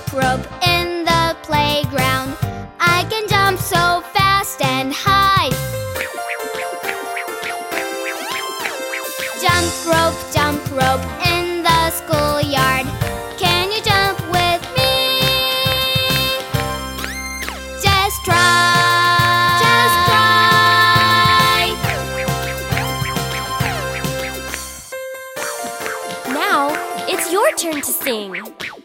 rope in the playground. I can jump so fast and high. Jump rope in the schoolyard. Can you jump with me? Just try. Just try. Now, it's your turn to sing.